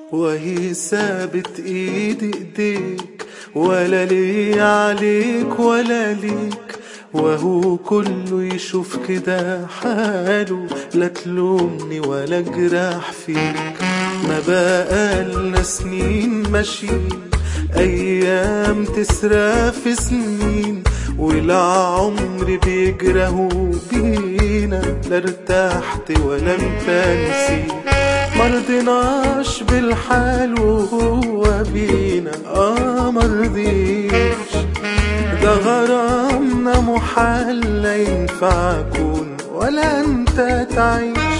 وهي سابت ايدي ايديك، ولا لي عليك ولا ليك، وهو كله يشوف كده حاله، لا تلومني ولا جراح فيك. ما بقالنا سنين ماشيين، ايام تسرى في سنين، ولا عمري بيجرهوا بينا، لا ارتحت ولا انت نسيت. مرضناش بالحال وهو بينا، مرضيش، ده غرامنا محال، لا ينفع اكون ولا انت تعيش.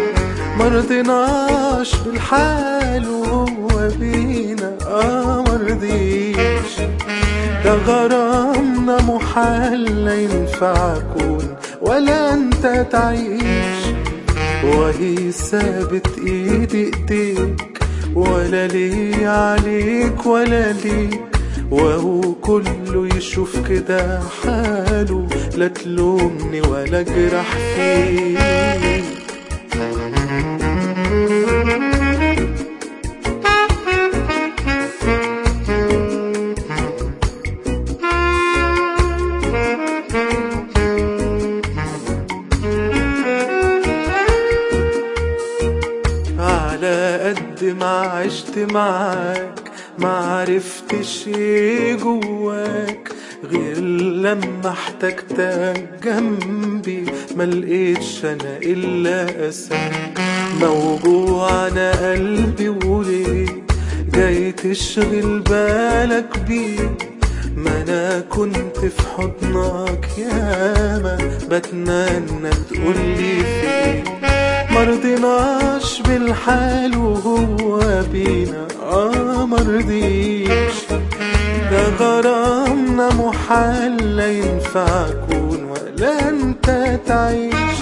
مرضناش بالحال وهو بينا، مرضيش، ده غرامنا محال، لا ينفع اكون ولا انت تعيش. وهي سابت ايدي ايديك، ولا لي عليك ولا ليك، وهو كله يشوف كده حاله، لا تلومني ولا جرح فيك. على قد ما عشت معاك ما عرفتش ايه جواك، غير لما احتجتك جنبي ما لقيتش انا الا اساك. موجوع انا قلبي وليه جاي تشغل بالك بيه، ما انا كنت في حضنك ياما بتمنى تقولي في ايه. مرضناش بالحال وهو بينا، مرضيش، ده غرامنا محال، لا ينفع اكون ولا انت تعيش.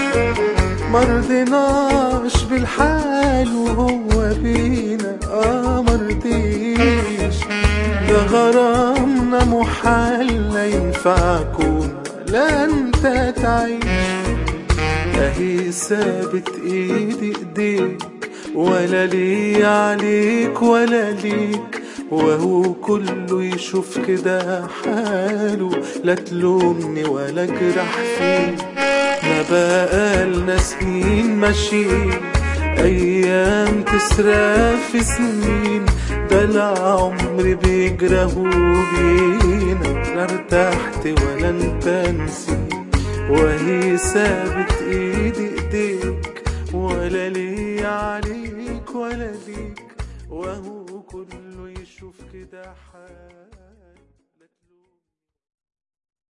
مرضناش بالحال وهو بينا، مرضيش، ده غرامنا محال، لا ينفع اكون ولا انت تعيش. اهي سابت ايدي ايديك، ولا لي عليك ولا ليك، وهو كله يشوف كده حاله، لا تلومني ولا جرح فيك. ما بقالنا سنين ماشيين، ايام تسرى في سنين، ده العمر بيجرهوا بينا، لا ارتحت ولا انت نسيت. وهي سابت ايدي ايديك، ولا لي عليك ولا ليك، وهو كله يشوف كده حال.